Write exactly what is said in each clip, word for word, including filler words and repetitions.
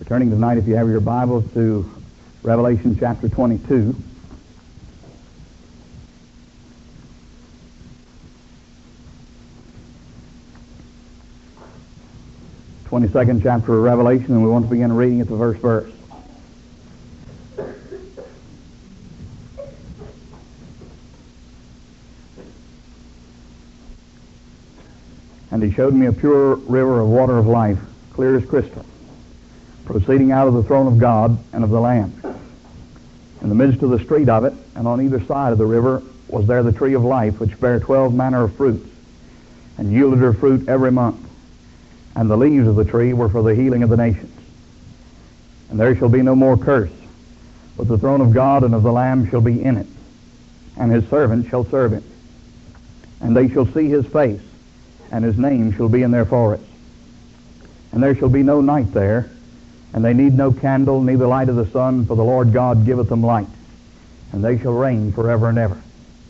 We're turning tonight, if you have your Bibles, to Revelation chapter twenty-two. twenty-second chapter of Revelation, and we want to begin reading at the first verse. And he showed me a pure river of water of life, clear as crystal, proceeding out of the throne of God and of the Lamb. In the midst of the street of it, and on either side of the river, was there the tree of life, which bare twelve manner of fruits, and yielded her fruit every month. And the leaves of the tree were for the healing of the nations. And there shall be no more curse, but the throne of God and of the Lamb shall be in it, and his servants shall serve him. And they shall see his face, and his name shall be in their foreheads. And there shall be no night there, and they need no candle, neither light of the sun, for the Lord God giveth them light, and they shall reign forever and ever.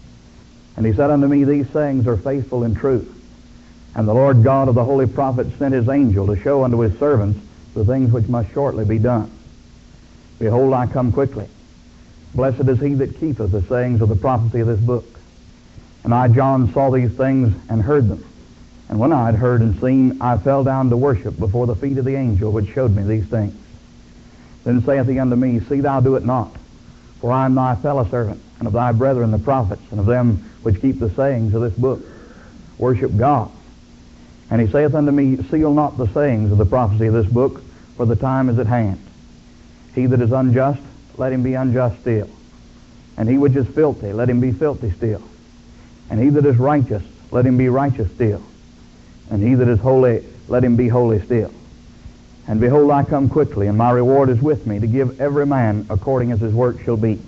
And he said unto me, These sayings are faithful and true. And the Lord God of the holy prophets sent his angel to show unto his servants the things which must shortly be done. Behold, I come quickly. Blessed is he that keepeth the sayings of the prophecy of this book. And I, John, saw these things and heard them. And when I had heard and seen, I fell down to worship before the feet of the angel which showed me these things. Then saith he unto me, See thou do it not, for I am thy fellow servant, and of thy brethren the prophets, and of them which keep the sayings of this book. Worship God. And he saith unto me, Seal not the sayings of the prophecy of this book, for the time is at hand. He that is unjust, let him be unjust still. And he which is filthy, let him be filthy still. And he that is righteous, let him be righteous still. And he that is holy, let him be holy still. And behold, I come quickly, and my reward is with me, to give every man according as his work shall be.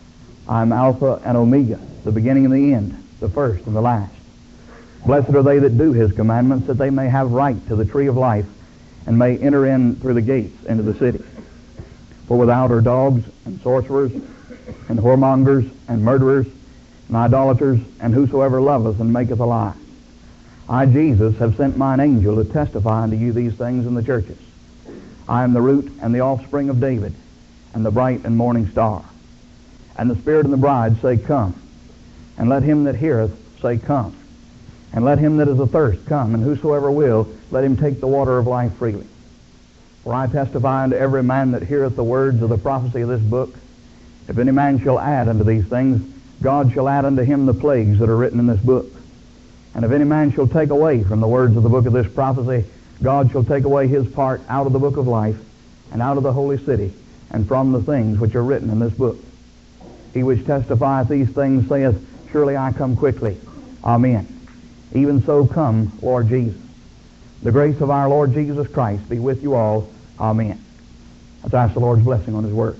I am Alpha and Omega, the beginning and the end, the first and the last. Blessed are they that do his commandments, that they may have right to the tree of life, and may enter in through the gates into the city. For without are dogs, and sorcerers, and whoremongers, and murderers, and idolaters, and whosoever loveth and maketh a lie. I, Jesus, have sent mine angel to testify unto you these things in the churches. I am the root and the offspring of David, and the bright and morning star. And the Spirit and the bride say, Come. And let him that heareth say, Come. And let him that is athirst come, and whosoever will, let him take the water of life freely. For I testify unto every man that heareth the words of the prophecy of this book, if any man shall add unto these things, God shall add unto him the plagues that are written in this book. And if any man shall take away from the words of the book of this prophecy, God shall take away his part out of the book of life, and out of the holy city, and from the things which are written in this book. He which testifieth these things saith, Surely I come quickly. Amen. Even so come, Lord Jesus. The grace of our Lord Jesus Christ be with you all. Amen. Let's ask the Lord's blessing on his word.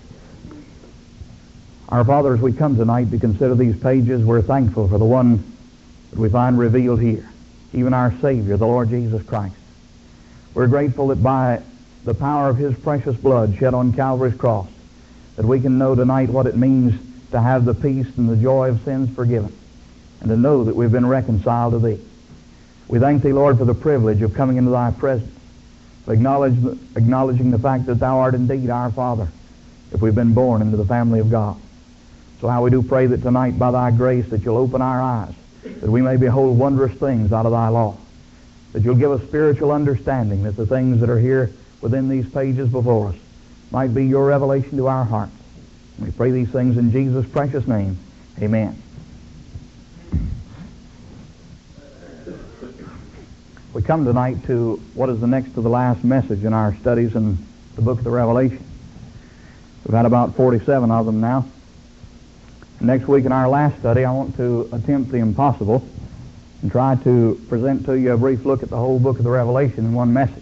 Our Father, as we come tonight to consider these pages, we're thankful for the one that we find revealed here, even our Savior, the Lord Jesus Christ. We're grateful that by the power of his precious blood shed on Calvary's cross, that we can know tonight what it means to have the peace and the joy of sins forgiven, and to know that we've been reconciled to thee. We thank thee, Lord, for the privilege of coming into thy presence, of acknowledge, acknowledging the fact that thou art indeed our Father, if we've been born into the family of God. So how we do pray that tonight, by thy grace, that you'll open our eyes, that we may behold wondrous things out of thy law, that you'll give us spiritual understanding, that the things that are here within these pages before us might be your revelation to our hearts. We pray these things in Jesus' precious name. Amen. We come tonight to what is the next to the last message in our studies in the book of the Revelation. We've had about forty-seven of them now. Next week in our last study, I want to attempt the impossible and try to present to you a brief look at the whole book of the Revelation in one message.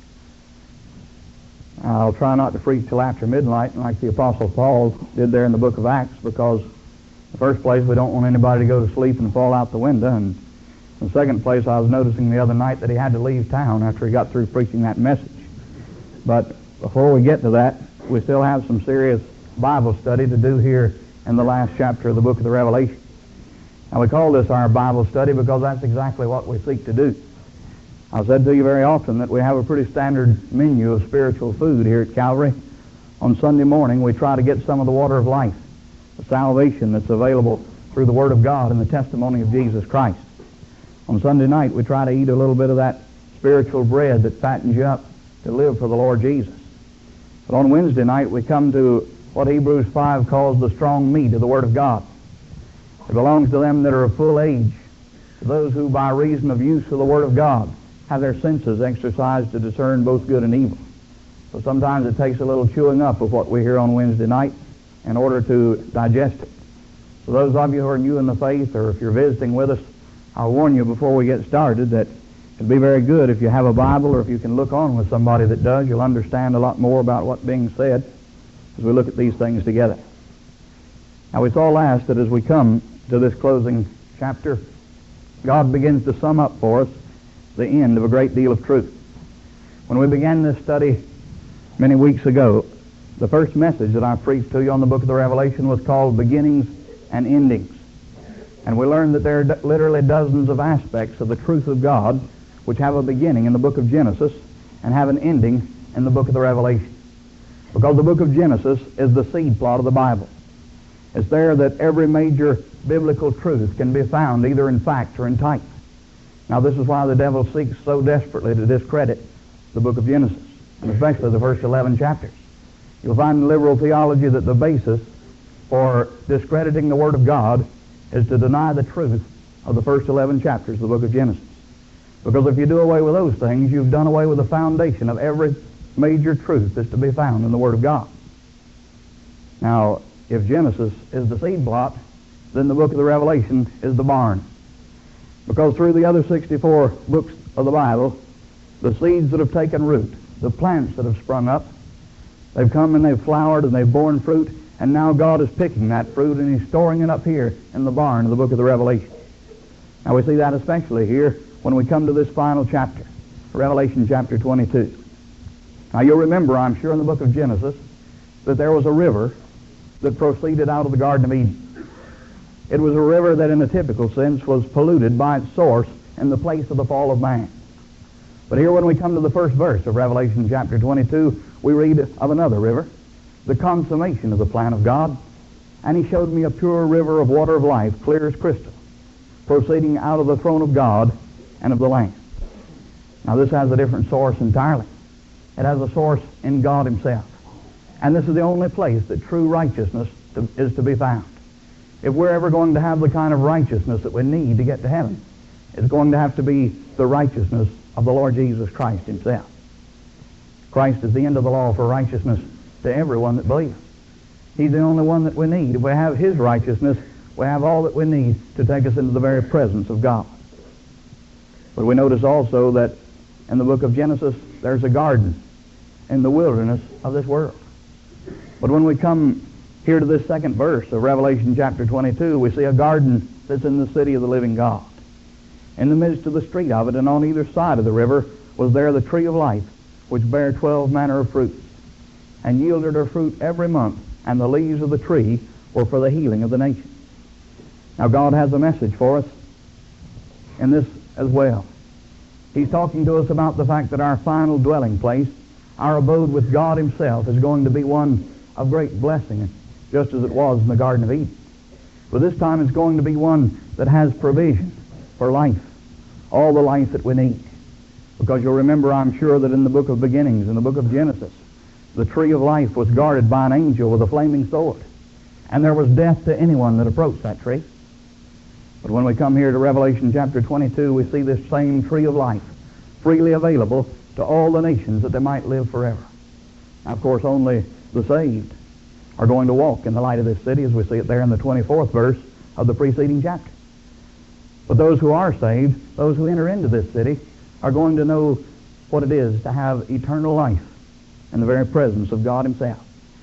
I'll try not to preach till after midnight like the Apostle Paul did there in the book of Acts, because in the first place, we don't want anybody to go to sleep and fall out the window, and in the second place, I was noticing the other night that he had to leave town after he got through preaching that message. But before we get to that, we still have some serious Bible study to do here in the last chapter of the book of the Revelation. Now, we call this our Bible study because that's exactly what we seek to do. I've said to you very often that we have a pretty standard menu of spiritual food here at Calvary. On Sunday morning, we try to get some of the water of life, the salvation that's available through the Word of God and the testimony of Jesus Christ. On Sunday night, we try to eat a little bit of that spiritual bread that fattens you up to live for the Lord Jesus. But on Wednesday night, we come to what Hebrews five calls the strong meat of the Word of God. It belongs to them that are of full age, to those who by reason of use of the Word of God have their senses exercised to discern both good and evil. So sometimes it takes a little chewing up of what we hear on Wednesday night in order to digest it. So those of you who are new in the faith, or if you're visiting with us, I'll warn you before we get started that it'd be very good if you have a Bible, or if you can look on with somebody that does. You'll understand a lot more about what's being said as we look at these things together. Now, we saw last that as we come to this closing chapter, God begins to sum up for us the end of a great deal of truth. When we began this study many weeks ago, the first message that I preached to you on the book of the Revelation was called Beginnings and Endings. And we learned that there are literally dozens of aspects of the truth of God which have a beginning in the book of Genesis and have an ending in the book of the Revelation. Because the book of Genesis is the seed plot of the Bible. It's there that every major biblical truth can be found, either in fact or in type. Now, this is why the devil seeks so desperately to discredit the book of Genesis, and especially the first eleven chapters. You'll find in liberal theology that the basis for discrediting the Word of God is to deny the truth of the first eleven chapters of the book of Genesis. Because if you do away with those things, you've done away with the foundation of every major truth that's to be found in the Word of God. Now, if Genesis is the seed plot, then the book of the Revelation is the barn. Because through the other sixty-four books of the Bible, the seeds that have taken root, the plants that have sprung up, they've come and they've flowered and they've borne fruit, and now God is picking that fruit and He's storing it up here in the barn of the book of the Revelation. Now we see that especially here when we come to this final chapter, Revelation chapter twenty-two. Now you'll remember, I'm sure, in the book of Genesis, that there was a river that proceeded out of the Garden of Eden. It was a river that in a typical sense was polluted by its source in the place of the fall of man. But here when we come to the first verse of Revelation chapter twenty-two, we read of another river, the consummation of the plan of God. And He showed me a pure river of water of life, clear as crystal, proceeding out of the throne of God and of the Lamb. Now this has a different source entirely. It has a source in God Himself. And this is the only place that true righteousness to, is to be found. If we're ever going to have the kind of righteousness that we need to get to heaven, it's going to have to be the righteousness of the Lord Jesus Christ Himself. Christ is the end of the law for righteousness to everyone that believes. He's the only one that we need. If we have His righteousness, we have all that we need to take us into the very presence of God. But we notice also that in the book of Genesis, there's a garden in the wilderness of this world. But when we come here to this second verse of Revelation chapter twenty-two, we see a garden that's in the city of the living God. In the midst of the street of it, and on either side of the river, was there the tree of life, which bare twelve manner of fruits, and yielded her fruit every month, and the leaves of the tree were for the healing of the nations. Now God has a message for us in this as well. He's talking to us about the fact that our final dwelling place, our abode with God Himself, is going to be one of great blessing, just as it was in the Garden of Eden. But this time it's going to be one that has provision for life, all the life that we need. Because you'll remember, I'm sure, that in the book of beginnings, in the book of Genesis, the tree of life was guarded by an angel with a flaming sword, and there was death to anyone that approached that tree. But when we come here to Revelation chapter twenty-two, we see this same tree of life freely available to all the nations that they might live forever. Now, of course, only the saved are going to walk in the light of this city, as we see it there in the twenty-fourth verse of the preceding chapter. But those who are saved, those who enter into this city, are going to know what it is to have eternal life in the very presence of God Himself.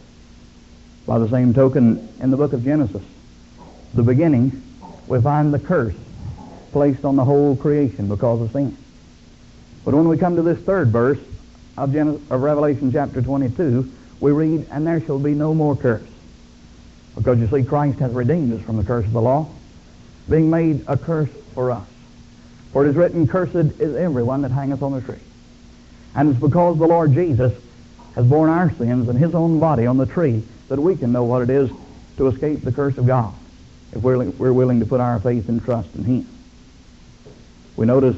By the same token, in the book of Genesis, the beginning, we find the curse placed on the whole creation because of sin. But when we come to this third verse of, Genesis, of Revelation chapter twenty-two, we read, and there shall be no more curse. Because you see, Christ has redeemed us from the curse of the law, being made a curse for us. For it is written, cursed is everyone that hangeth on the tree. And it's because the Lord Jesus has borne our sins in his own body on the tree that we can know what it is to escape the curse of God if we're, we're willing to put our faith and trust in him. We notice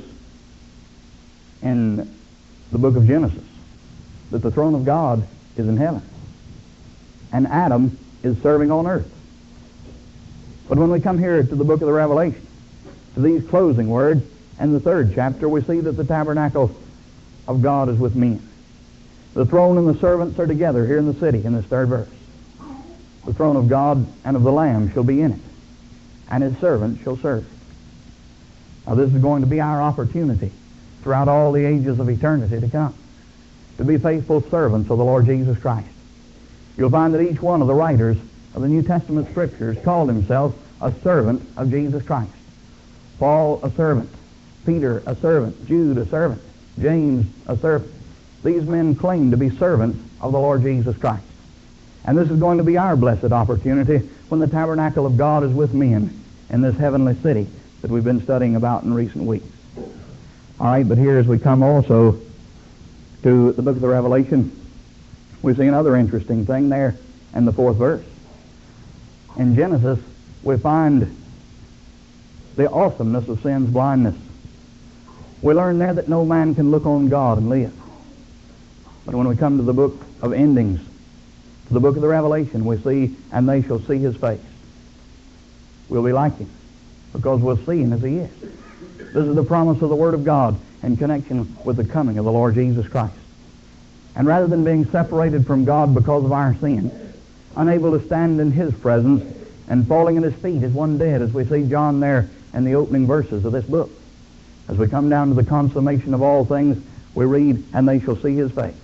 in the book of Genesis that the throne of God is in heaven and Adam is serving on earth. But when we come here to the book of the Revelation, to these closing words, in the third chapter, we see that the tabernacle of God is with men. The throne and the servants are together here in the city in this third verse. The throne of God and of the Lamb shall be in it, and his servants shall serve. Now this is going to be our opportunity throughout all the ages of eternity to come, to be faithful servants of the Lord Jesus Christ. You'll find that each one of the writers of the New Testament Scriptures called himself a servant of Jesus Christ. Paul, a servant. Peter, a servant. Jude, a servant. James, a servant. These men claim to be servants of the Lord Jesus Christ. And this is going to be our blessed opportunity when the tabernacle of God is with men in this heavenly city that we've been studying about in recent weeks. All right, but here as we come also to the book of the Revelation, we see another interesting thing there in the fourth verse. In Genesis, we find the awesomeness of sin's blindness. We learn there that no man can look on God and live. But when we come to the book of endings, to the book of the Revelation, we see, and they shall see his face. We'll be like him, because we'll see him as he is. This is the promise of the Word of God in connection with the coming of the Lord Jesus Christ. And rather than being separated from God because of our sin, unable to stand in his presence, and falling at his feet as one dead, as we see John there in the opening verses of this book. As we come down to the consummation of all things, we read, and they shall see his face.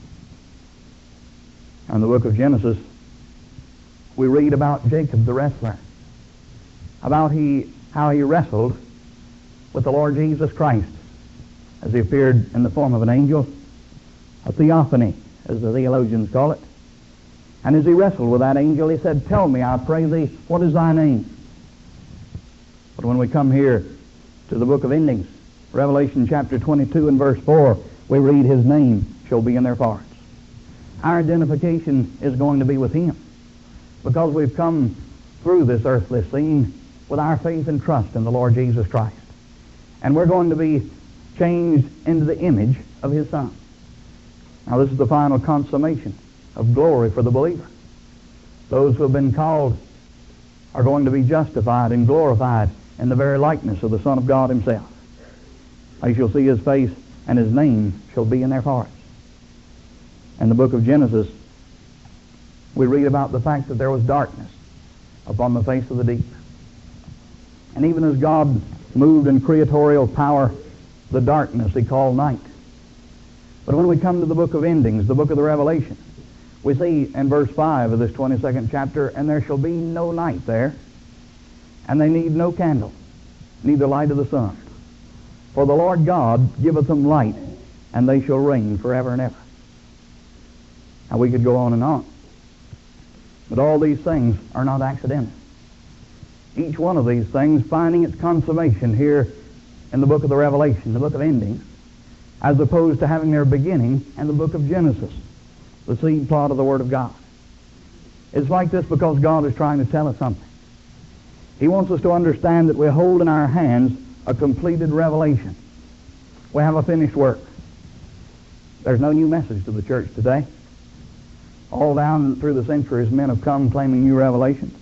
In the book of Genesis, we read about Jacob the wrestler, about he how he wrestled with the Lord Jesus Christ as he appeared in the form of an angel, a theophany, as the theologians call it. And as he wrestled with that angel, he said, tell me, I pray thee, what is thy name? But when we come here to the book of endings, Revelation chapter twenty-two and verse four, we read, his name shall be in their hearts. Our identification is going to be with him, because we've come through this earthly scene with our faith and trust in the Lord Jesus Christ. And we're going to be changed into the image of his Son. Now this is the final consummation of glory for the believer. Those who have been called are going to be justified and glorified in the very likeness of the Son of God himself. They shall see his face, and his name shall be in their hearts. In the book of Genesis, we read about the fact that there was darkness upon the face of the deep. And even as God moved in creatorial power, the darkness he called night. But when we come to the book of endings, the book of the Revelation, we see in verse five of this twenty-second chapter, and there shall be no night there, and they need no candle, neither light of the sun. For the Lord God giveth them light, and they shall reign forever and ever. Now we could go on and on. But all these things are not accidental. Each one of these things finding its consummation here in the book of the Revelation, the book of endings, as opposed to having their beginning in the book of Genesis, the seed plot of the Word of God. It's like this because God is trying to tell us something. He wants us to understand that we hold in our hands a completed revelation. We have a finished work. There's no new message to the church today. All down through the centuries, men have come claiming new revelations.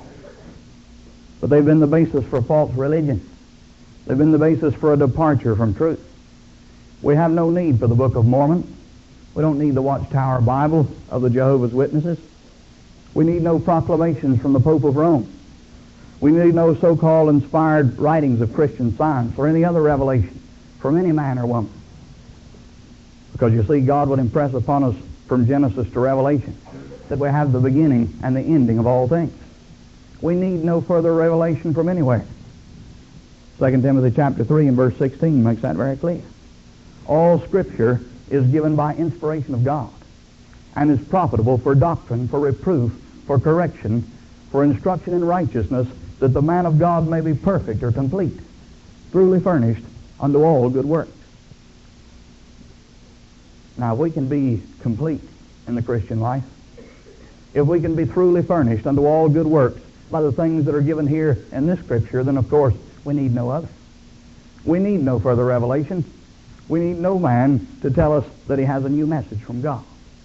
But they've been the basis for false religion. They've been the basis for a departure from truth. We have no need for the Book of Mormon. We don't need the Watchtower Bible of the Jehovah's Witnesses. We need no proclamations from the Pope of Rome. We need no so-called inspired writings of Christian Science or any other revelation from any man or woman. Because you see, God would impress upon us from Genesis to Revelation that we have the beginning and the ending of all things. We need no further revelation from anywhere. Second Timothy chapter three and verse sixteen makes that very clear. All Scripture is given by inspiration of God and is profitable for doctrine, for reproof, for correction, for instruction in righteousness, that the man of God may be perfect or complete, truly furnished unto all good works. Now, if we can be complete in the Christian life, if we can be truly furnished unto all good works by the things that are given here in this Scripture, then of course we need no other. We need no further revelation. We need no man to tell us that he has a new message from God.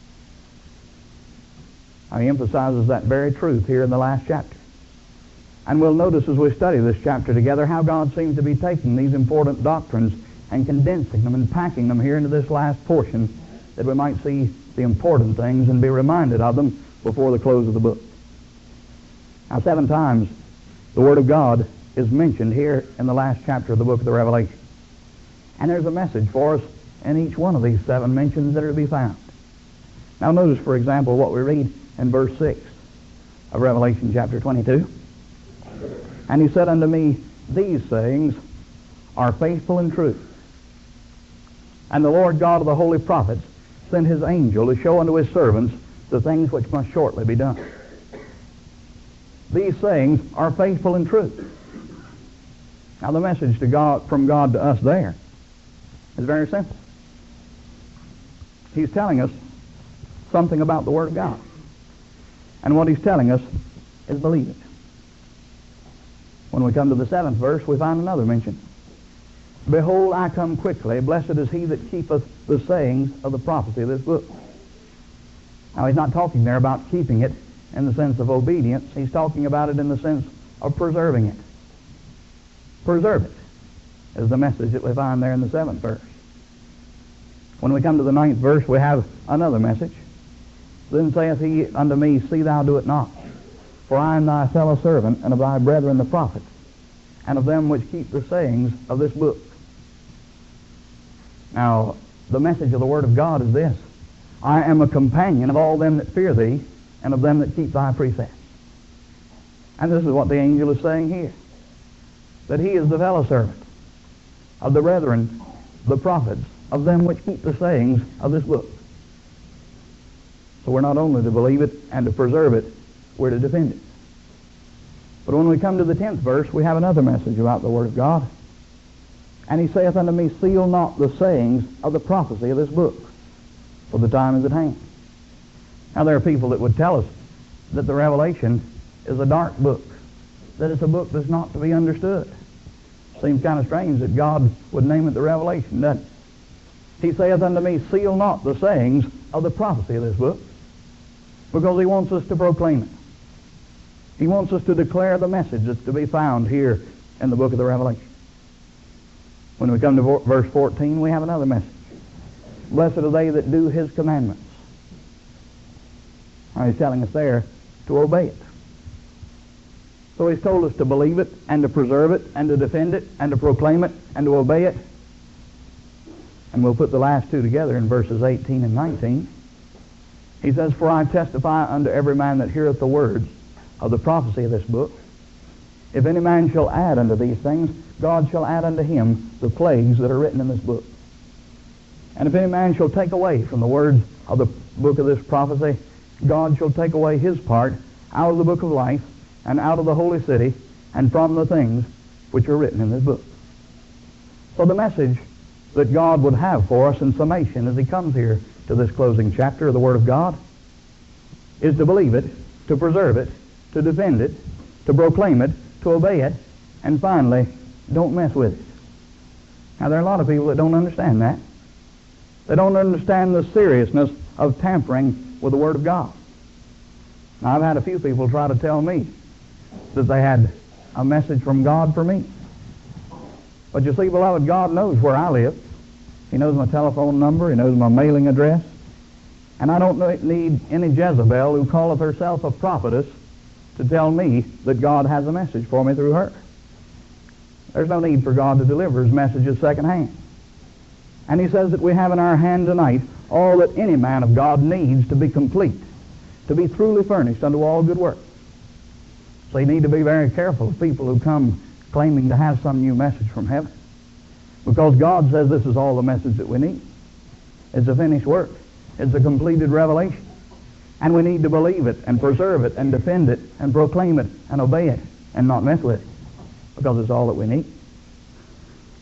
Now, he emphasizes that very truth here in the last chapter. And we'll notice as we study this chapter together how God seems to be taking these important doctrines and condensing them and packing them here into this last portion, that we might see the important things and be reminded of them before the close of the book. Now, seven times the Word of God is mentioned here in the last chapter of the book of the Revelation. And there's a message for us in each one of these seven mentions that are to be found. Now notice, for example, what we read in verse six of Revelation chapter twenty-two. And he said unto me, these sayings are faithful and true. And the Lord God of the holy prophets sent his angel to show unto his servants the things which must shortly be done. These sayings are faithful and true. Now the message to God, from God to us there, is very simple. He's telling us something about the Word of God. And what he's telling us is believe it. When we come to the seventh verse, we find another mention. Behold, I come quickly. Blessed is he that keepeth the sayings of the prophecy of this book. Now, he's not talking there about keeping it in the sense of obedience. He's talking about it in the sense of preserving it. Preserve it is the message that we find there in the seventh verse. When we come to the ninth verse, we have another message. Then saith he unto me, see thou do it not. For I am thy fellow servant, and of thy brethren the prophets, and of them which keep the sayings of this book. Now, the message of the Word of God is this: I am a companion of all them that fear thee, and of them that keep thy precepts. And this is what the angel is saying here, that he is the fellow servant of the brethren, the prophets, of them which keep the sayings of this book. So we're not only to believe it and to preserve it, we're to defend it. But when we come to the tenth verse, we have another message about the Word of God. And he saith unto me, seal not the sayings of the prophecy of this book, for the time is at hand. Now there are people that would tell us that the Revelation is a dark book, that it's a book that's not to be understood. Seems kind of strange that God would name it the Revelation, doesn't it? He saith unto me, seal not the sayings of the prophecy of this book, because he wants us to proclaim it. He wants us to declare the message that's to be found here in the book of the Revelation. When we come to verse fourteen, we have another message. Blessed are they that do his commandments. Now he's telling us there to obey it. So he's told us to believe it, and to preserve it, and to defend it, and to proclaim it, and to obey it. And we'll put the last two together in verses eighteen and nineteen. He says, for I testify unto every man that heareth the words of the prophecy of this book. If any man shall add unto these things, God shall add unto him the plagues that are written in this book. And if any man shall take away from the words of the book of this prophecy, God shall take away his part out of the book of life, and out of the holy city, and from the things which are written in this book. So the message that God would have for us in summation as he comes here to this closing chapter of the Word of God is to believe it, to preserve it, to defend it, to proclaim it, to obey it, and finally, don't mess with it. Now, there are a lot of people that don't understand that. They don't understand the seriousness of tampering with the Word of God. Now, I've had a few people try to tell me that they had a message from God for me. But you see, beloved, God knows where I live. He knows my telephone number. He knows my mailing address. And I don't need any Jezebel who calleth herself a prophetess to tell me that God has a message for me through her. There's no need for God to deliver his messages secondhand. And he says that we have in our hand tonight all that any man of God needs to be complete, to be truly furnished unto all good works. So you need to be very careful of people who come claiming to have some new message from heaven. Because God says this is all the message that we need. It's a finished work. It's a completed revelation. And we need to believe it and preserve it and defend it and proclaim it and obey it and not mess with it, because it's all that we need.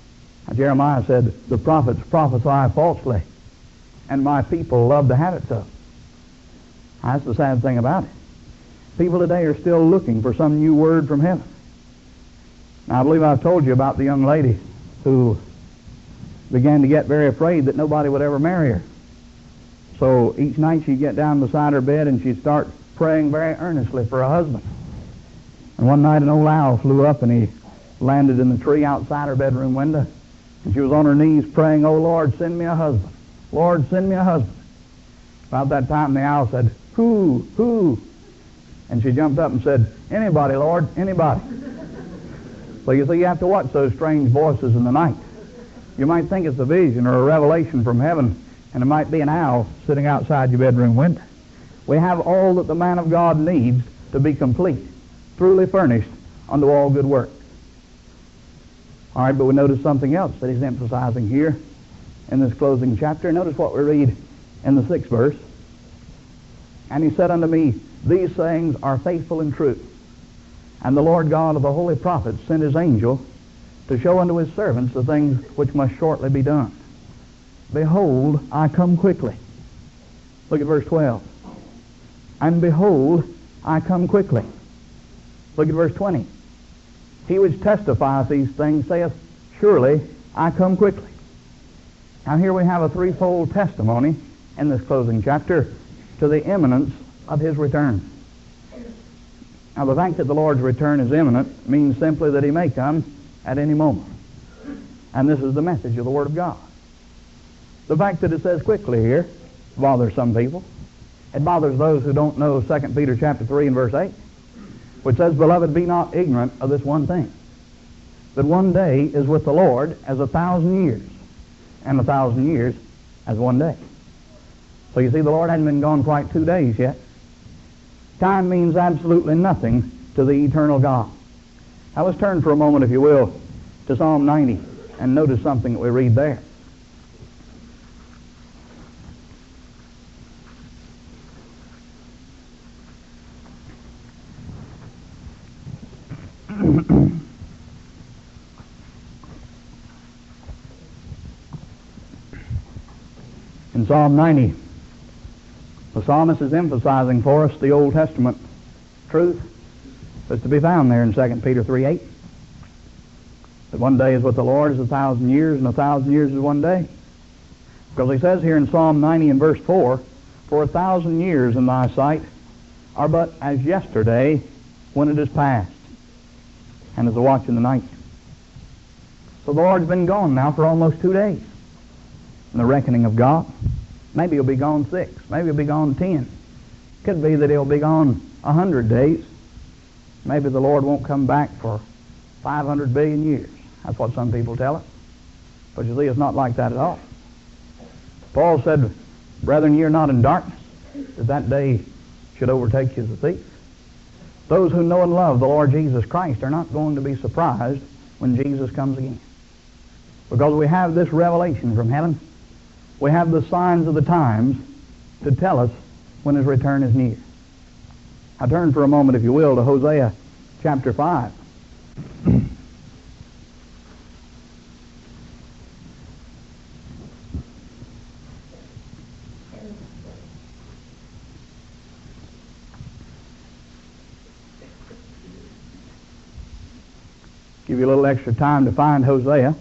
Jeremiah said, the prophets prophesy falsely, and my people love to have it so. That's the sad thing about it. People today are still looking for some new word from heaven. Now, I believe I've told you about the young lady who began to get very afraid that nobody would ever marry her. So each night she'd get down beside her bed and she'd start praying very earnestly for a husband. And one night an old owl flew up and he landed in the tree outside her bedroom window. And she was on her knees praying, "Oh, Lord, send me a husband. Lord, send me a husband." About that time the owl said, "Who? Who?" And she jumped up and said, "Anybody, Lord, anybody." So you see, you have to watch those strange voices in the night. You might think it's a vision or a revelation from heaven, and it might be an owl sitting outside your bedroom window. We have all that the man of God needs to be complete, truly furnished unto all good work. All right, but we notice something else that he's emphasizing here in this closing chapter. Notice what we read in the sixth verse. "And he said unto me, These sayings are faithful and true. And the Lord God of the holy prophets sent his angel to show unto his servants the things which must shortly be done. Behold, I come quickly." Look at verse twelve. "And behold, I come quickly." Look at verse twenty. "He which testifieth these things saith, Surely I come quickly." Now here we have a threefold testimony in this closing chapter to the imminence of his return. Now the fact that the Lord's return is imminent means simply that he may come at any moment. And this is the message of the Word of God. The fact that it says quickly here bothers some people. It bothers those who don't know Second Peter chapter three and verse eight, which says, "Beloved, be not ignorant of this one thing, that one day is with the Lord as a thousand years, and a thousand years as one day." So you see, the Lord hadn't been gone quite two days yet. Time means absolutely nothing to the eternal God. Now let's turn for a moment, if you will, to Psalm ninety and notice something that we read there. In Psalm ninety, the psalmist is emphasizing for us the Old Testament truth that's to be found there in Second Peter three eight. That one day is with the Lord as a thousand years, and a thousand years is one day. Because he says here in Psalm ninety and verse four, "For a thousand years in thy sight are but as yesterday when it is past, and as a watch in the night." So the Lord's been gone now for almost two days in the reckoning of God. Maybe he'll be gone six. Maybe he'll be gone ten. Could be that he'll be gone a hundred days. Maybe the Lord won't come back for five hundred billion years. That's what some people tell us. But you see, it's not like that at all. Paul said, "Brethren, ye are not in darkness, that that day should overtake you as a thief." Those who know and love the Lord Jesus Christ are not going to be surprised when Jesus comes again. Because we have this revelation from heaven. We have the signs of the times to tell us when his return is near. Now turn for a moment, if you will, to Hosea chapter five. Give you a little extra time to find Hosea.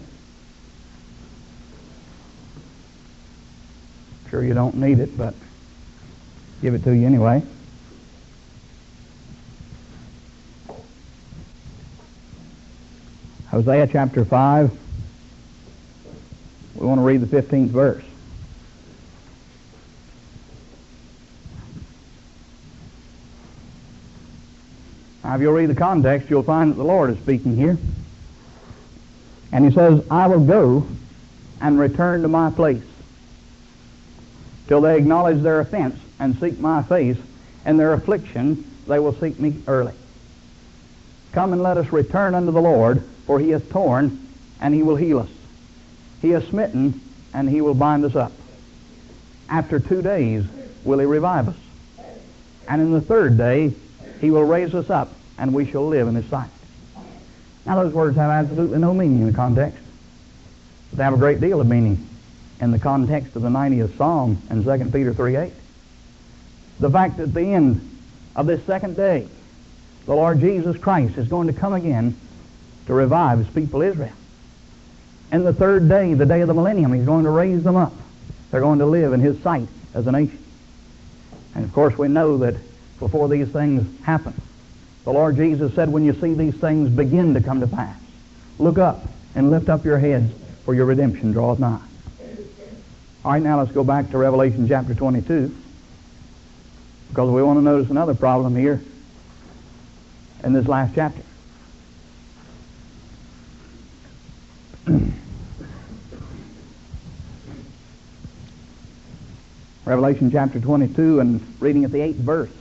Sure you don't need it, but give it to you anyway. Hosea chapter five. We want to read the fifteenth verse. Now, if you'll read the context, you'll find that the Lord is speaking here. And he says, "I will go and return to my place, till they acknowledge their offense and seek my face, and their affliction they will seek me early. Come and let us return unto the Lord, for he hath torn, and he will heal us. He hath smitten, and he will bind us up. After two days will he revive us. And in the third day he will raise us up, and we shall live in his sight." Now those words have absolutely no meaning in the context. They have a great deal of meaning in the context of the ninetieth Psalm and Second Peter three eight. The fact that at the end of this second day, the Lord Jesus Christ is going to come again to revive his people Israel. And the third day, the day of the millennium, he's going to raise them up. They're going to live in his sight as a nation. And of course we know that before these things happen, the Lord Jesus said, when you see these things begin to come to pass, look up and lift up your heads, for your redemption draweth nigh. All right, now let's go back to Revelation chapter twenty-two, because we want to notice another problem here in this last chapter. Revelation chapter twenty-two, and reading at the eighth verse.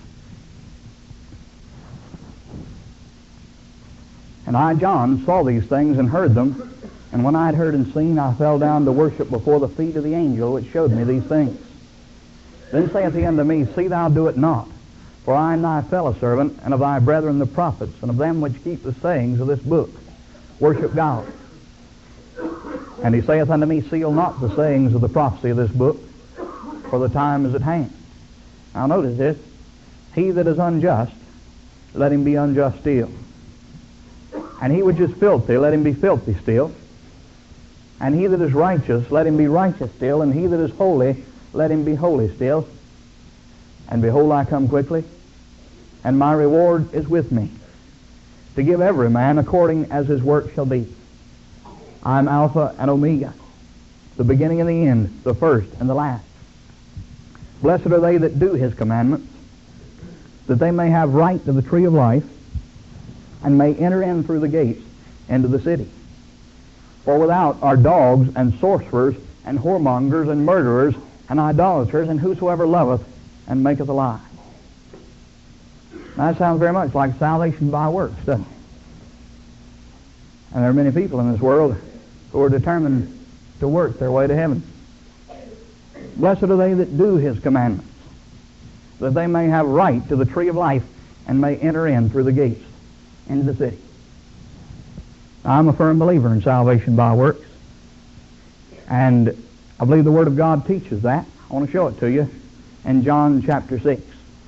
And I, John, saw these things and heard them, and when I had heard and seen, I fell down to worship before the feet of the angel which showed me these things. Then saith he unto me, See thou do it not, for I am thy fellow servant, and of thy brethren the prophets, and of them which keep the sayings of this book. Worship God. And he saith unto me, Seal not the sayings of the prophecy of this book, for the time is at hand. Now notice this. He that is unjust, let him be unjust still. And he which is filthy, let him be filthy still. And he that is righteous, let him be righteous still. And he that is holy, let him be holy still. And behold, I come quickly, and my reward is with me, to give every man according as his work shall be. I am Alpha and Omega, the beginning and the end, the first and the last. Blessed are they that do his commandments, that they may have right to the tree of life, and may enter in through the gates into the city. For without are dogs and sorcerers and whoremongers and murderers and idolaters and whosoever loveth and maketh a lie. Now that sounds very much like salvation by works, doesn't it? And there are many people in this world who are determined to work their way to heaven. Blessed are they that do his commandments, that they may have right to the tree of life and may enter in through the gates into the city. I'm a firm believer in salvation by works, and I believe the Word of God teaches that. I want to show it to you in John chapter six.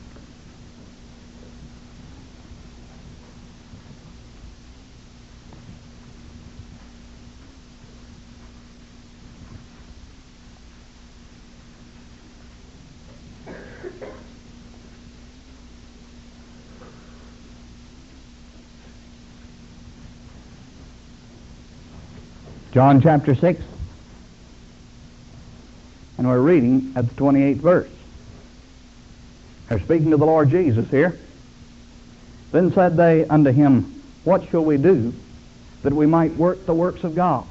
John chapter six, and we're reading at the twenty-eighth verse. They're speaking to the Lord Jesus here. Then said they unto him, What shall we do that we might work the works of God?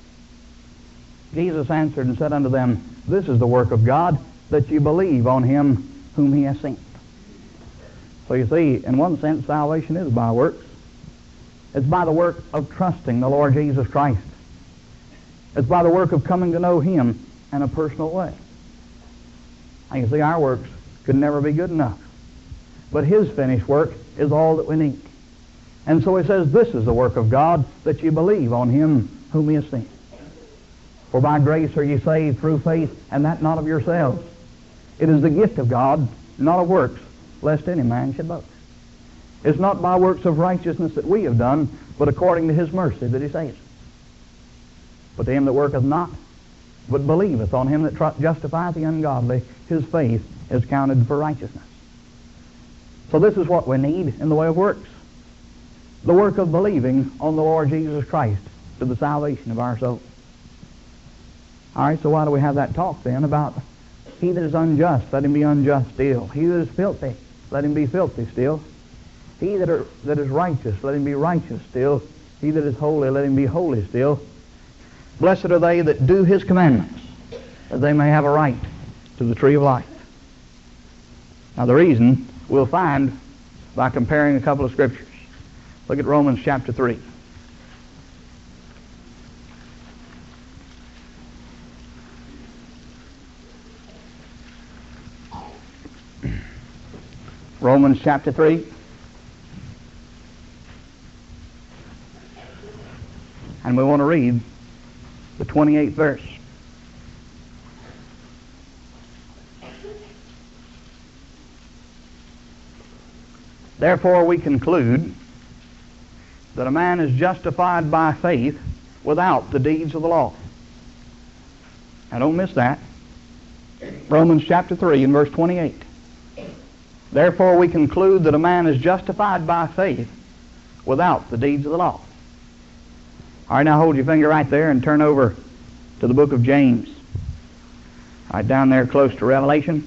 Jesus answered and said unto them, This is the work of God, that ye believe on him whom he hath sent. So you see, in one sense, salvation is by works. It's by the work of trusting the Lord Jesus Christ. It's by the work of coming to know him in a personal way. And you see, our works could never be good enough. But his finished work is all that we need. And so he says, This is the work of God, that ye believe on him whom he hath sent. For by grace are ye saved through faith, and that not of yourselves. It is the gift of God, not of works, lest any man should boast. It's not by works of righteousness that we have done, but according to his mercy that he saves. But to him that worketh not, but believeth on him that tr- justifieth the ungodly, his faith is counted for righteousness. So this is what we need in the way of works. The work of believing on the Lord Jesus Christ to the salvation of our souls. All right, so why do we have that talk then about he that is unjust, let him be unjust still. He that is filthy, let him be filthy still. He that, are, that is righteous, let him be righteous still. He that is holy, let him be holy still. Blessed are they that do his commandments, that they may have a right to the tree of life. Now the reason we'll find by comparing a couple of scriptures. Look at Romans chapter three. Romans chapter three. And we want to read the twenty-eighth verse. Therefore we conclude that a man is justified by faith without the deeds of the law. Now don't miss that. Romans chapter three and verse twenty-eight. Therefore we conclude that a man is justified by faith without the deeds of the law. All right, now hold your finger right there and turn over to the book of James. Right down there close to Revelation.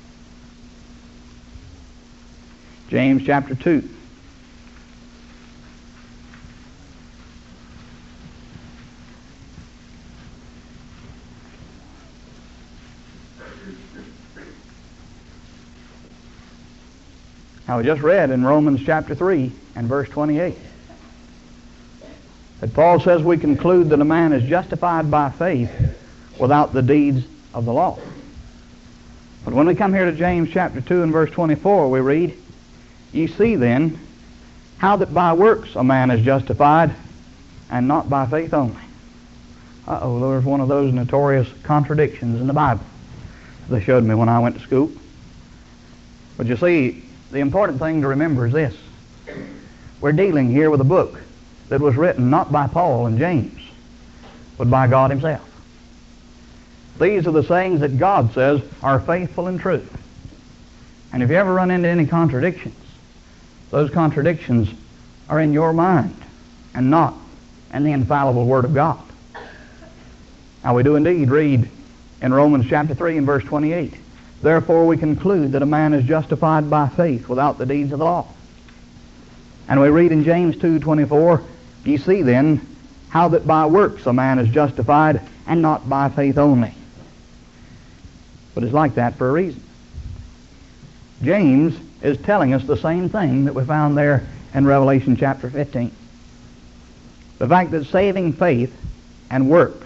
James chapter two. Now we just read in Romans chapter three and verse twenty-eight that Paul says we conclude that a man is justified by faith without the deeds of the law. But when we come here to James chapter two and verse twenty-four, we read, Ye see then how that by works a man is justified, and not by faith only. Uh-oh, there's one of those notorious contradictions in the Bible they showed me when I went to school. But you see, the important thing to remember is this. We're dealing here with a book that was written not by Paul and James, but by God himself. These are the sayings that God says are faithful and true. And if you ever run into any contradictions, those contradictions are in your mind and not in the infallible Word of God. Now we do indeed read in Romans chapter three and verse twenty-eight, Therefore we conclude that a man is justified by faith without the deeds of the law. And we read in James two twenty-four, Ye see then how that by works a man is justified, and not by faith only. But it's like that for a reason. James is telling us the same thing that we found there in Revelation chapter fifteen. The fact that saving faith and works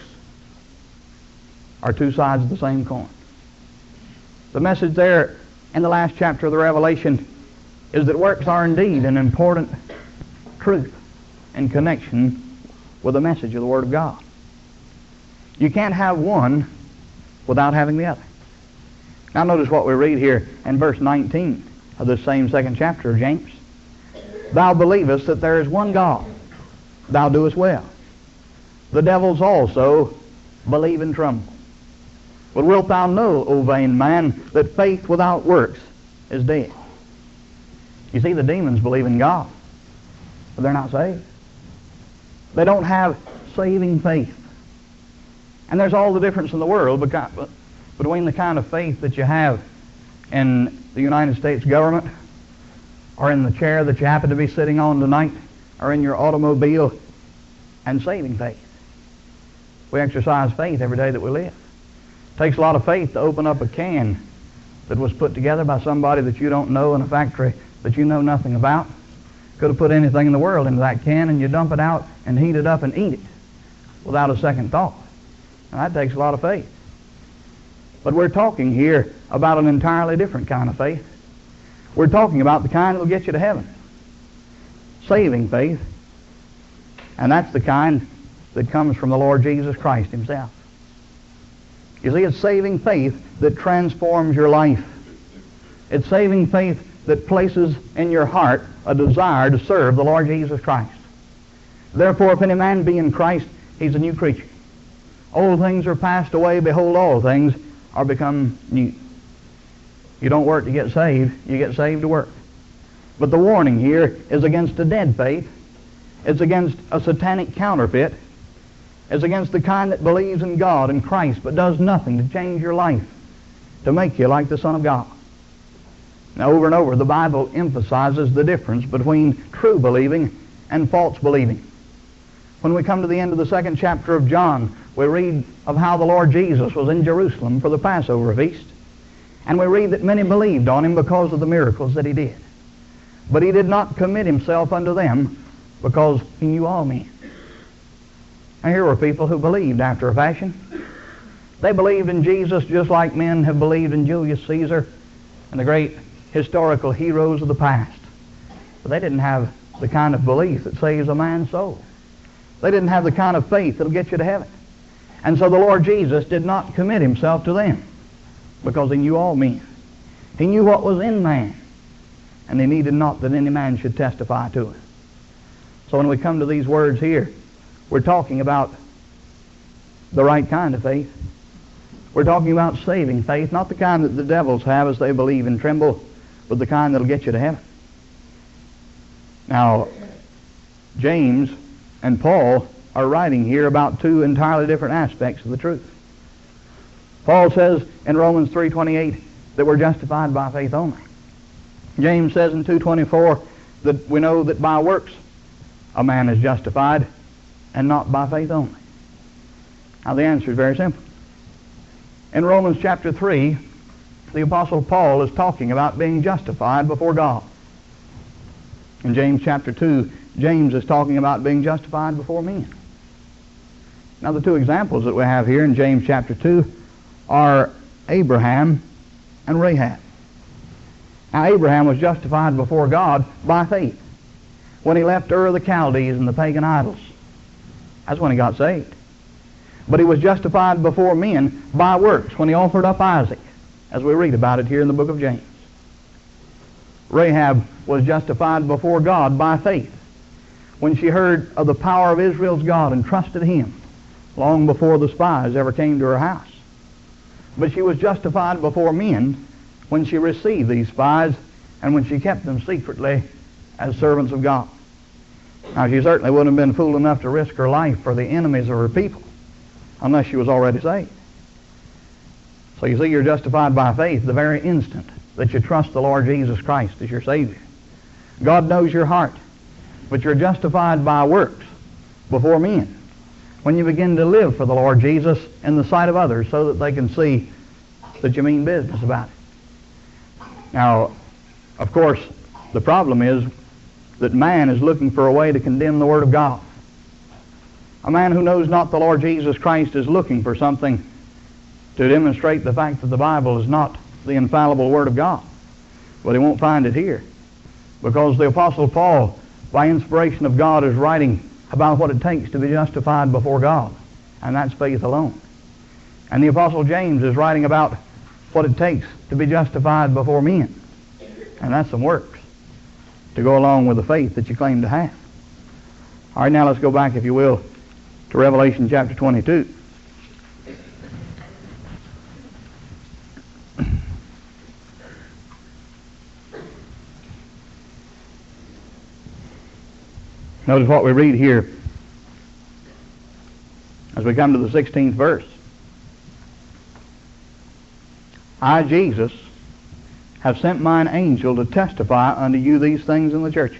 are two sides of the same coin. The message there in the last chapter of the Revelation is that works are indeed an important truth in connection with the message of the Word of God. You can't have one without having the other. Now notice what we read here in verse nineteen of this same second chapter of James. Thou believest that there is one God. Thou doest well. The devils also believe and tremble. But wilt thou know, O vain man, that faith without works is dead? You see, the demons believe in God, but they're not saved. They don't have saving faith. And there's all the difference in the world between the kind of faith that you have in the United States government, or in the chair that you happen to be sitting on tonight, or in your automobile, and saving faith. We exercise faith every day that we live. It takes a lot of faith to open up a can that was put together by somebody that you don't know in a factory that you know nothing about. Could have put anything in the world into that can, and you dump it out and heat it up and eat it without a second thought. And that takes a lot of faith. But we're talking here about an entirely different kind of faith. We're talking about the kind that will get you to heaven. Saving faith. And that's the kind that comes from the Lord Jesus Christ himself. You see, it's saving faith that transforms your life. It's saving faith that places in your heart a desire to serve the Lord Jesus Christ. Therefore, if any man be in Christ, he's a new creature. Old things are passed away. Behold, all things are become new. You don't work to get saved. You get saved to work. But the warning here is against a dead faith. It's against a satanic counterfeit. It's against the kind that believes in God and Christ but does nothing to change your life, to make you like the Son of God. Now, over and over, the Bible emphasizes the difference between true believing and false believing. When we come to the end of the second chapter of John, we read of how the Lord Jesus was in Jerusalem for the Passover feast. And we read that many believed on him because of the miracles that he did. But he did not commit himself unto them because he knew all men. And here were people who believed after a fashion. They believed in Jesus just like men have believed in Julius Caesar and the great historical heroes of the past. But they didn't have the kind of belief that saves a man's soul. They didn't have the kind of faith that'll get you to heaven. And so the Lord Jesus did not commit himself to them because he knew all men. He knew what was in man, and he needed not that any man should testify to it. So when we come to these words here, we're talking about the right kind of faith. We're talking about saving faith, not the kind that the devils have as they believe and tremble, but the kind that'll get you to heaven. Now, James and Paul are writing here about two entirely different aspects of the truth. Paul says in Romans three twenty-eight that we're justified by faith only. James says in two twenty-four that we know that by works a man is justified and not by faith only. Now the answer is very simple. In Romans chapter three, the Apostle Paul is talking about being justified before God. In James chapter two, James is talking about being justified before men. Now the two examples that we have here in James chapter two are Abraham and Rahab. Now Abraham was justified before God by faith when he left Ur of the Chaldees and the pagan idols. That's when he got saved. But he was justified before men by works when he offered up Isaac, as we read about it here in the book of James. Rahab was justified before God by faith when she heard of the power of Israel's God and trusted him long before the spies ever came to her house. But she was justified before men when she received these spies and when she kept them secretly as servants of God. Now she certainly wouldn't have been fool enough to risk her life for the enemies of her people unless she was already saved. So you see, you're justified by faith the very instant that you trust the Lord Jesus Christ as your Savior. God knows your heart, but you're justified by works before men when you begin to live for the Lord Jesus in the sight of others so that they can see that you mean business about it. Now, of course, the problem is that man is looking for a way to condemn the Word of God. A man who knows not the Lord Jesus Christ is looking for something to demonstrate the fact that the Bible is not the infallible Word of God. But he won't find it here, because the Apostle Paul, by inspiration of God, is writing about what it takes to be justified before God, and that's faith alone. And the Apostle James is writing about what it takes to be justified before men, and that's some works to go along with the faith that you claim to have. All right, now let's go back, if you will, to Revelation chapter twenty-two. Notice what we read here as we come to the sixteenth verse. I, Jesus, have sent mine angel to testify unto you these things in the churches.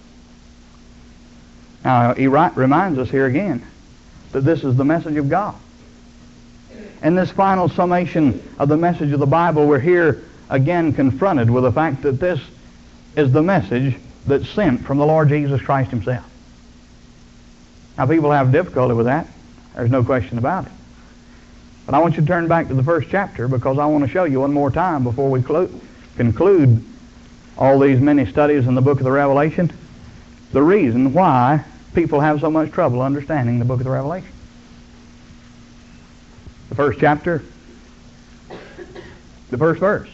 Now, he right, reminds us here again that this is the message of God. In this final summation of the message of the Bible, we're here again confronted with the fact that this is the message that's sent from the Lord Jesus Christ himself. Now, people have difficulty with that. There's no question about it. But I want you to turn back to the first chapter, because I want to show you one more time before we conclude all these many studies in the book of the Revelation, the reason why people have so much trouble understanding the book of the Revelation. The first chapter, the first verse.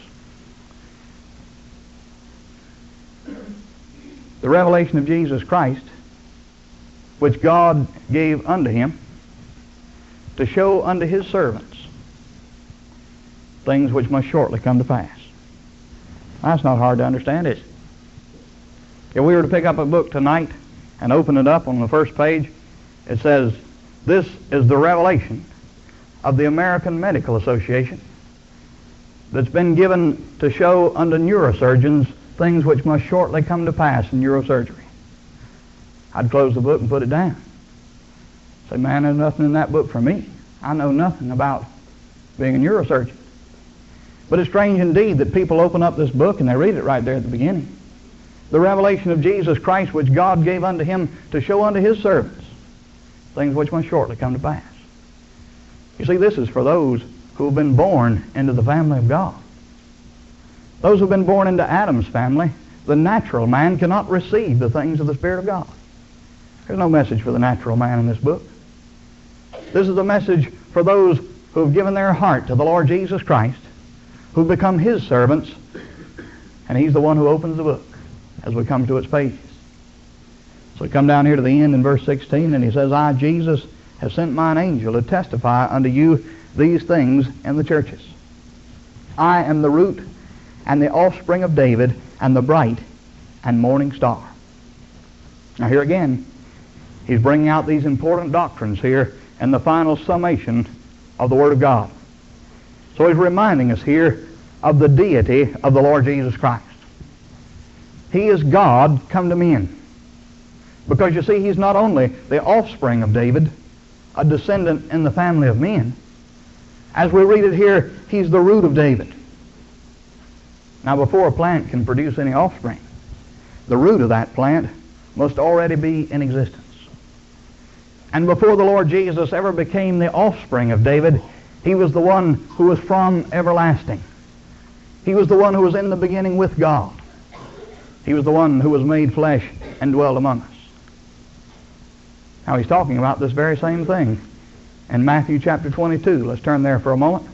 The revelation of Jesus Christ, which God gave unto him to show unto his servants things which must shortly come to pass. That's not hard to understand, is it? If we were to pick up a book tonight and open it up on the first page, it says, this is the revelation of the American Medical Association that's been given to show unto neurosurgeons things which must shortly come to pass in neurosurgery. I'd close the book and put it down. Say, man, there's nothing in that book for me. I know nothing about being a neurosurgeon. But it's strange indeed that people open up this book and they read it right there at the beginning. The revelation of Jesus Christ, which God gave unto him to show unto his servants things which must shortly come to pass. You see, this is for those who have been born into the family of God. Those who have been born into Adam's family, the natural man cannot receive the things of the Spirit of God. There's no message for the natural man in this book. This is a message for those who have given their heart to the Lord Jesus Christ, who've become His servants, and He's the one who opens the book as we come to its pages. So we come down here to the end in verse sixteen, and he says, I, Jesus, have sent mine angel to testify unto you these things in the churches. I am the root and the offspring of David, and the bright and morning star. Now here again, he's bringing out these important doctrines here in the final summation of the Word of God. So he's reminding us here of the deity of the Lord Jesus Christ. He is God come to men. Because you see, He's not only the offspring of David, a descendant in the family of men. As we read it here, He's the root of David. Now, before a plant can produce any offspring, the root of that plant must already be in existence. And before the Lord Jesus ever became the offspring of David, He was the one who was from everlasting. He was the one who was in the beginning with God. He was the one who was made flesh and dwelled among us. Now he's talking about this very same thing in Matthew chapter twenty-two. Let's turn there for a moment.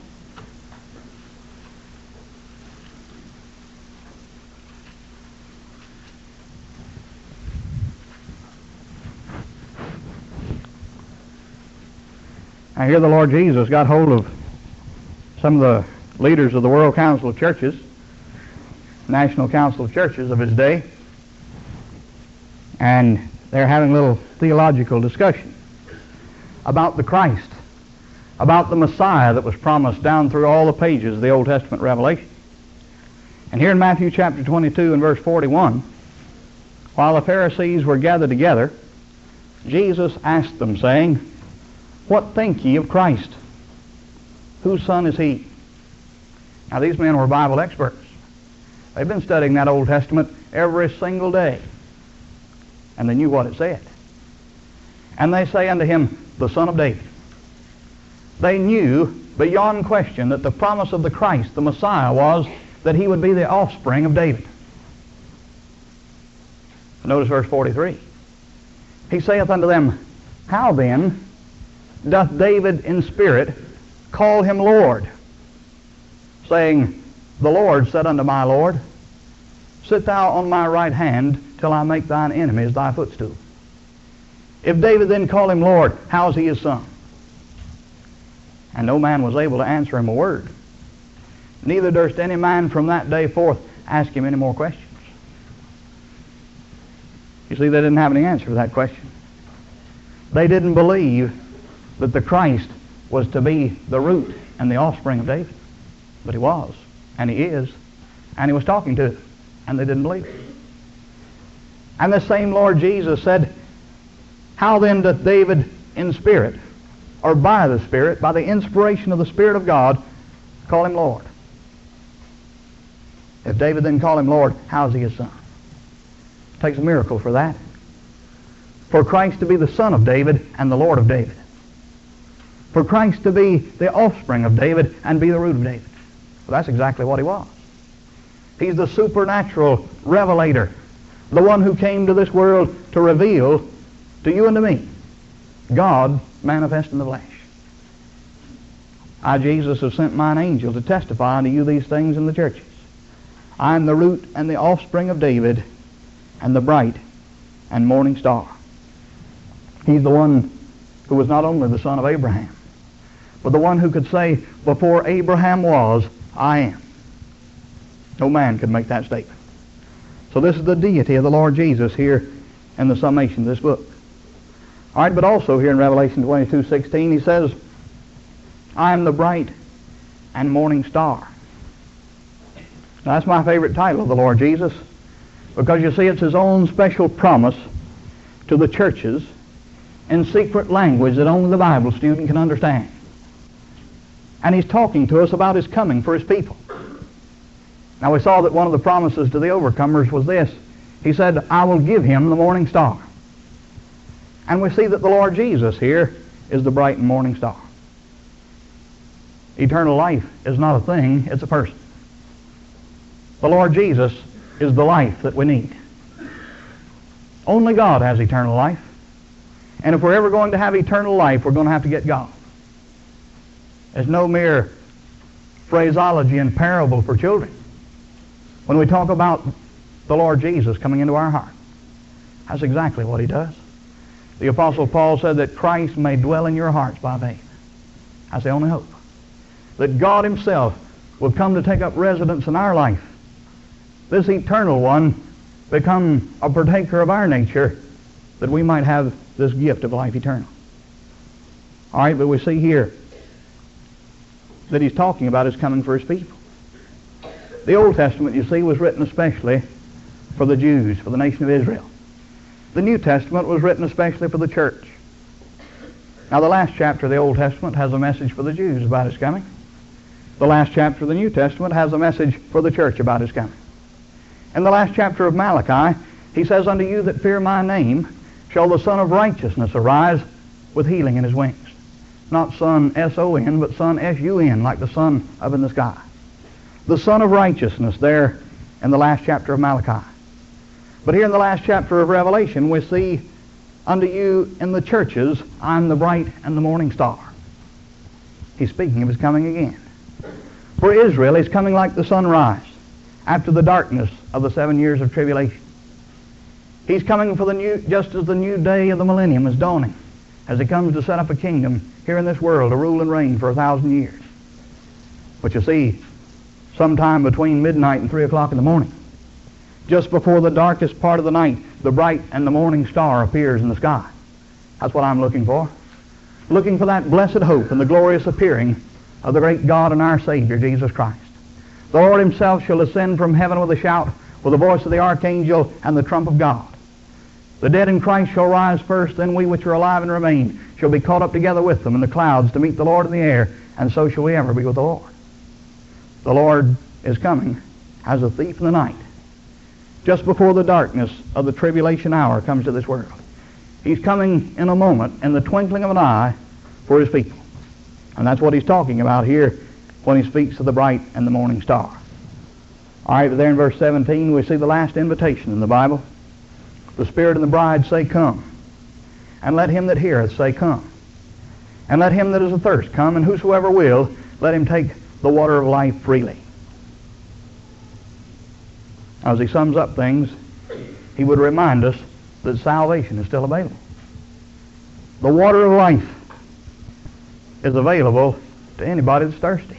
Now here the Lord Jesus got hold of some of the leaders of the World Council of Churches, National Council of Churches of his day, and they're having a little theological discussion about the Christ, about the Messiah that was promised down through all the pages of the Old Testament Revelation. And here in Matthew chapter twenty-two and verse forty-one, while the Pharisees were gathered together, Jesus asked them, saying, What think ye of Christ? Whose son is he? Now these men were Bible experts. They've been studying that Old Testament every single day. And they knew what it said. And they say unto him, the Son of David. They knew beyond question that the promise of the Christ, the Messiah, was that he would be the offspring of David. Notice verse forty-three. He saith unto them, How then doth David in spirit call him Lord, saying, The Lord said unto my Lord, Sit thou on my right hand till I make thine enemies thy footstool. If David then call him Lord, how is he his son? And no man was able to answer him a word. Neither durst any man from that day forth ask him any more questions. You see, they didn't have any answer to that question. They didn't believe that the Christ was to be the root and the offspring of David. But he was, and he is, and he was talking to them, and they didn't believe it. And the same Lord Jesus said, How then doth David in spirit, or by the Spirit, by the inspiration of the Spirit of God, call him Lord? If David then call him Lord, how is he his son? It takes a miracle for that. For Christ to be the son of David and the Lord of David. For Christ to be the offspring of David and be the root of David. Well, that's exactly what he was. He's the supernatural revelator, the one who came to this world to reveal to you and to me God manifest in the flesh. I, Jesus, have sent mine angel to testify unto you these things in the churches. I am the root and the offspring of David and the bright and morning star. He's the one who was not only the son of Abraham, but the one who could say, before Abraham was, I am. No man could make that statement. So this is the deity of the Lord Jesus here in the summation of this book. All right, but also here in Revelation twenty-two sixteen, he says, I am the bright and morning star. Now, that's my favorite title of the Lord Jesus, because you see, it's his own special promise to the churches in secret language that only the Bible student can understand. And he's talking to us about his coming for his people. Now, we saw that one of the promises to the overcomers was this. He said, I will give him the morning star. And we see that the Lord Jesus here is the bright and morning star. Eternal life is not a thing, it's a person. The Lord Jesus is the life that we need. Only God has eternal life. And if we're ever going to have eternal life, we're going to have to get God. is no mere phraseology and parable for children. When we talk about the Lord Jesus coming into our heart, that's exactly what he does. The Apostle Paul said that Christ may dwell in your hearts by faith. That's the only hope. That God himself will come to take up residence in our life. This eternal one become a partaker of our nature, that we might have this gift of life eternal. All right, but we see here that he's talking about his coming for his people. The Old Testament, you see, was written especially for the Jews, for the nation of Israel. The New Testament was written especially for the church. Now, the last chapter of the Old Testament has a message for the Jews about his coming. The last chapter of the New Testament has a message for the church about his coming. In the last chapter of Malachi, he says, "Unto you that fear my name shall the Son of Righteousness arise with healing in his wings." Not Son S O N, but Son S U N, like the sun up in the sky. The Son of Righteousness there in the last chapter of Malachi. But here in the last chapter of Revelation, we see, "Unto you in the churches, I'm the bright and the morning star." He's speaking of his coming again. For Israel, he's coming like the sunrise after the darkness of the seven years of tribulation. He's coming for the new, just as the new day of the millennium is dawning, as he comes to set up a kingdom here in this world to rule and reign for a thousand years. But you see, sometime between midnight and three o'clock in the morning, just before the darkest part of the night, the bright and the morning star appears in the sky. That's what I'm looking for. Looking for that blessed hope and the glorious appearing of the great God and our Savior, Jesus Christ. The Lord himself shall ascend from heaven with a shout, with the voice of the archangel and the trump of God. The dead in Christ shall rise first, then we which are alive and remain shall be caught up together with them in the clouds to meet the Lord in the air, and so shall we ever be with the Lord. The Lord is coming as a thief in the night, just before the darkness of the tribulation hour comes to this world. He's coming in a moment, in the twinkling of an eye, for his people. And that's what he's talking about here when he speaks of the bright and the morning star. All right, but there in verse seventeen we see the last invitation in the Bible. The Spirit and the bride say, "Come." And let him that heareth say, "Come." And let him that is athirst come, and whosoever will, let him take the water of life freely. As he sums up things, he would remind us that salvation is still available. The water of life is available to anybody that's thirsty.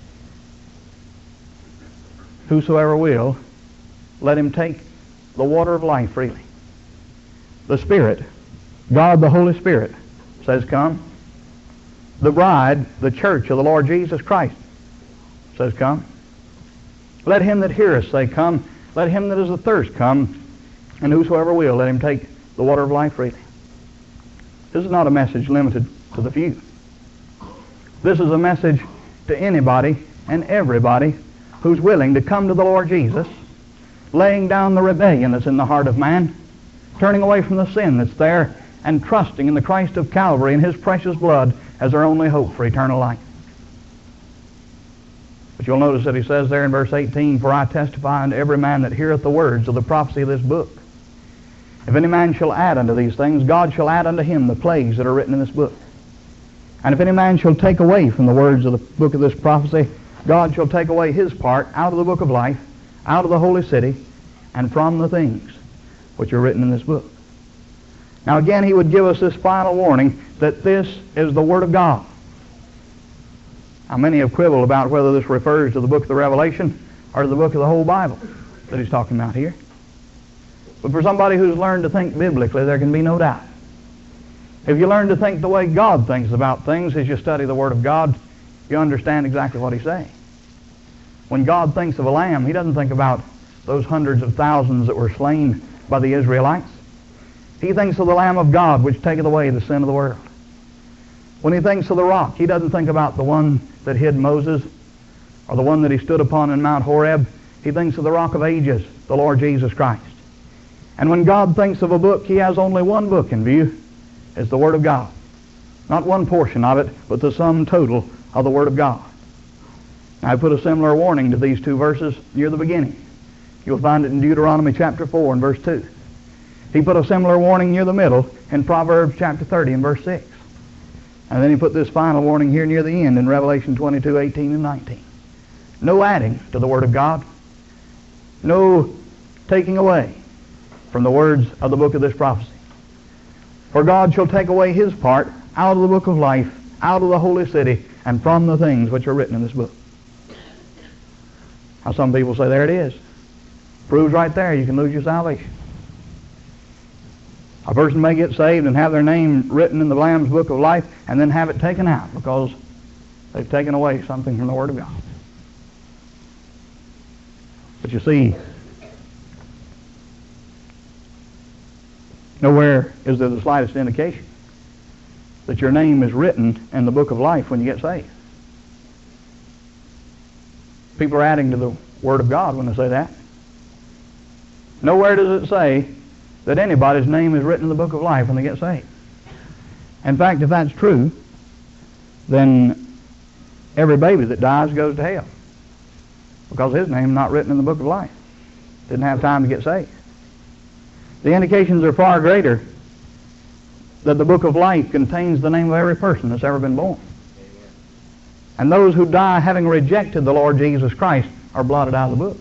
Whosoever will, let him take the water of life freely. The Spirit, God the Holy Spirit, says, "Come." The bride, the church of the Lord Jesus Christ, says, "Come." Let him that heareth say, "Come." Let him that is athirst come, and whosoever will, let him take the water of life freely. This is not a message limited to the few. This is a message to anybody and everybody who's willing to come to the Lord Jesus, laying down the rebellion that's in the heart of man, turning away from the sin that's there, and trusting in the Christ of Calvary and his precious blood as their only hope for eternal life. But you'll notice that he says there in verse eighteen, "For I testify unto every man that heareth the words of the prophecy of this book. If any man shall add unto these things, God shall add unto him the plagues that are written in this book. And if any man shall take away from the words of the book of this prophecy, God shall take away his part out of the book of life, out of the holy city, and from the things which are written in this book." Now again, he would give us this final warning that this is the Word of God. Now many have quibbled about whether this refers to the book of the Revelation or to the book of the whole Bible that he's talking about here. But for somebody who's learned to think biblically, there can be no doubt. If you learn to think the way God thinks about things as you study the Word of God, you understand exactly what he's saying. When God thinks of a lamb, he doesn't think about those hundreds of thousands that were slain by the Israelites. He thinks of the Lamb of God, which taketh away the sin of the world. When he thinks of the rock, he doesn't think about the one that hid Moses or the one that he stood upon in Mount Horeb. He thinks of the rock of ages, the Lord Jesus Christ. And when God thinks of a book, he has only one book in view. It's the Word of God. Not one portion of it, but the sum total of the Word of God. I put a similar warning to these two verses near the beginning. You'll find it in Deuteronomy chapter four and verse two. He put a similar warning near the middle in Proverbs chapter thirty and verse six. And then he put this final warning here near the end in Revelation twenty-two, eighteen and nineteen. No adding to the Word of God. No taking away from the words of the book of this prophecy. For God shall take away his part out of the book of life, out of the holy city, and from the things which are written in this book. Now some people say, there it is. Proves right there you can lose your salvation. A person may get saved and have their name written in the Lamb's book of life and then have it taken out because they've taken away something from the Word of God. But you see, nowhere is there the slightest indication that your name is written in the book of life when you get saved. People are adding to the Word of God when they say that. Nowhere does it say that anybody's name is written in the book of life when they get saved. In fact, if that's true, then every baby that dies goes to hell because his name is not written in the book of life. Didn't have time to get saved. The indications are far greater that the book of life contains the name of every person that's ever been born. Amen. And those who die having rejected the Lord Jesus Christ are blotted out of the book.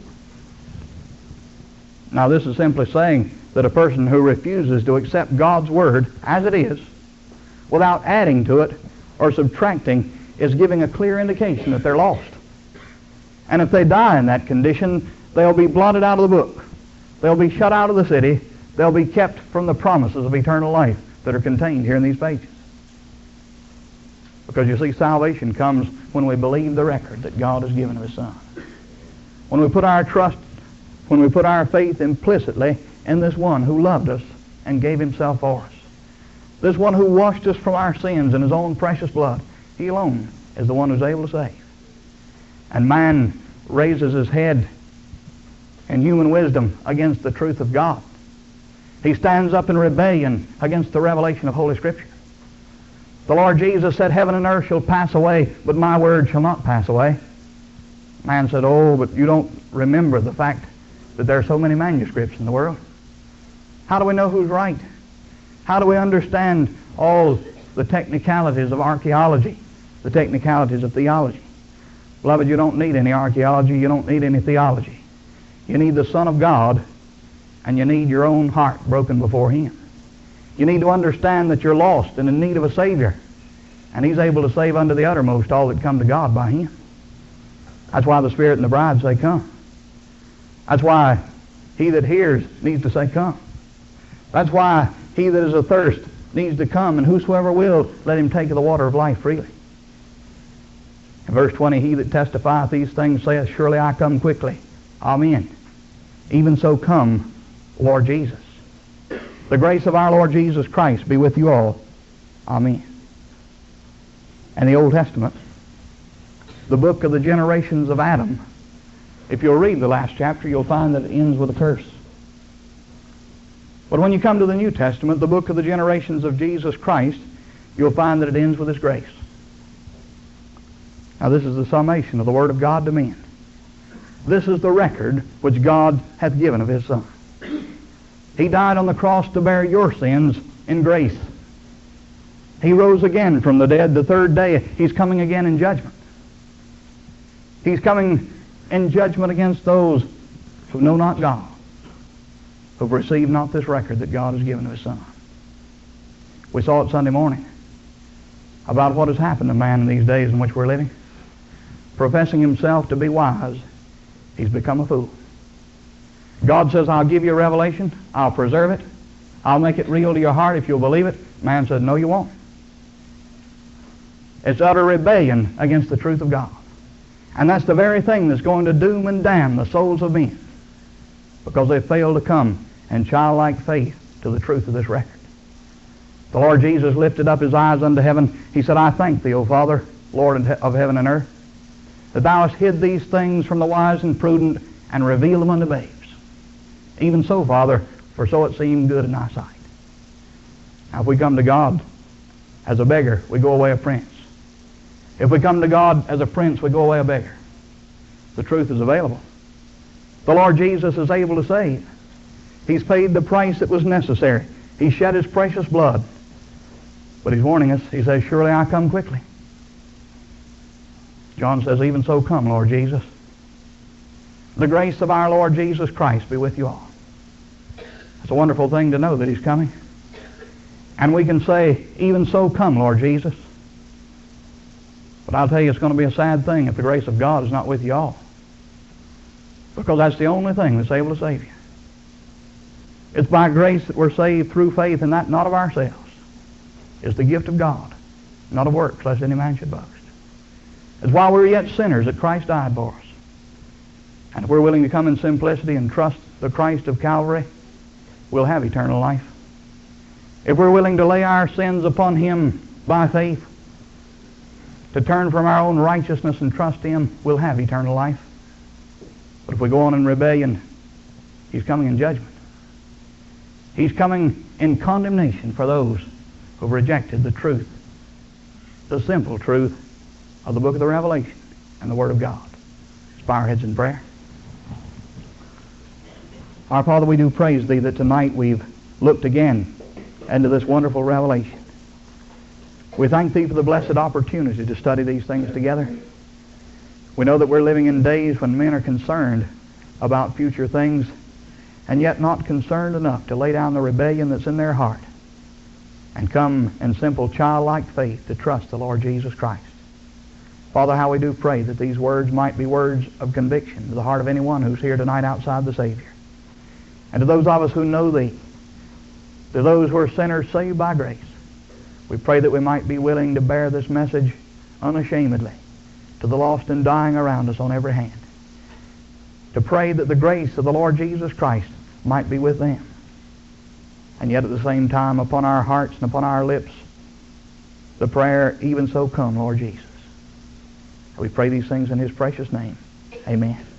Now this is simply saying that a person who refuses to accept God's Word as it is, without adding to it or subtracting, is giving a clear indication that they're lost. And if they die in that condition, they'll be blotted out of the book. They'll be shut out of the city. They'll be kept from the promises of eternal life that are contained here in these pages. Because you see, salvation comes when we believe the record that God has given of His Son. When we put our trust, when we put our faith implicitly in this one who loved us and gave Himself for us. This one who washed us from our sins in His own precious blood. He alone is the one who's able to save. And man raises his head in human wisdom against the truth of God. He stands up in rebellion against the revelation of Holy Scripture. The Lord Jesus said, heaven and earth shall pass away, but my word shall not pass away. Man said, oh, but you don't remember the fact that there are so many manuscripts in the world. How do we know who's right? How do we understand all the technicalities of archaeology, the technicalities of theology? Beloved, you don't need any archaeology, you don't need any theology. You need the Son of God, and you need your own heart broken before Him. You need to understand that you're lost and in need of a Savior, and He's able to save unto the uttermost all that come to God by Him. That's why the Spirit and the bride say, come. That's why he that hears needs to say, come. That's why he that is athirst needs to come, and whosoever will, let him take of the water of life freely. In verse twenty, he that testifieth these things saith, surely I come quickly. Amen. Even so come, Lord Jesus. The grace of our Lord Jesus Christ be with you all. Amen. And the Old Testament, the book of the generations of Adam, if you'll read the last chapter, you'll find that it ends with a curse. But when you come to the New Testament, the book of the generations of Jesus Christ, you'll find that it ends with His grace. Now this is the summation of the Word of God to men. This is the record which God hath given of His Son. He died on the cross to bear your sins in grace. He rose again from the dead the third day. He's coming again in judgment. He's coming in judgment against those who know not God, who've received not this record that God has given of His Son. We saw it Sunday morning about what has happened to man in these days in which we're living. Professing himself to be wise, he's become a fool. God says, I'll give you a revelation, I'll preserve it, I'll make it real to your heart if you'll believe it. Man says, no, you won't. It's utter rebellion against the truth of God. And that's the very thing that's going to doom and damn the souls of men, because they fail to come in childlike faith to the truth of this record. The Lord Jesus lifted up His eyes unto heaven. He said, I thank Thee, O Father, Lord of heaven and earth, that Thou hast hid these things from the wise and prudent and revealed them unto babes. Even so, Father, for so it seemed good in Thy sight. Now if we come to God as a beggar, we go away a prince. If we come to God as a prince, we go away a beggar. The truth is available. The Lord Jesus is able to save. He's paid the price that was necessary. He shed His precious blood. But he's warning us. He says, surely I come quickly. John says, even so come, Lord Jesus. The grace of our Lord Jesus Christ be with you all. It's a wonderful thing to know that he's coming. And we can say, even so come, Lord Jesus. But I'll tell you, it's going to be a sad thing if the grace of God is not with you all. Because that's the only thing that's able to save you. It's by grace that we're saved through faith, and that not of ourselves. It's the gift of God, not of works, lest any man should boast. It's while we're yet sinners that Christ died for us. And if we're willing to come in simplicity and trust the Christ of Calvary, we'll have eternal life. If we're willing to lay our sins upon him by faith, to turn from our own righteousness and trust him, we'll have eternal life. But if we go on in rebellion, he's coming in judgment. He's coming in condemnation for those who've rejected the truth, the simple truth of the book of the Revelation and the Word of God. Let's bow our heads in prayer. Our Father, we do praise thee that tonight we've looked again into this wonderful revelation. We thank thee for the blessed opportunity to study these things together. We know that we're living in days when men are concerned about future things and yet not concerned enough to lay down the rebellion that's in their heart and come in simple childlike faith to trust the Lord Jesus Christ. Father, how we do pray that these words might be words of conviction to the heart of anyone who's here tonight outside the Savior. And to those of us who know thee, to those who are sinners saved by grace, we pray that we might be willing to bear this message unashamedly to the lost and dying around us on every hand. To pray that the grace of the Lord Jesus Christ might be with them. And yet at the same time upon our hearts and upon our lips, the prayer, even so come, Lord Jesus. We pray these things in his precious name. Amen.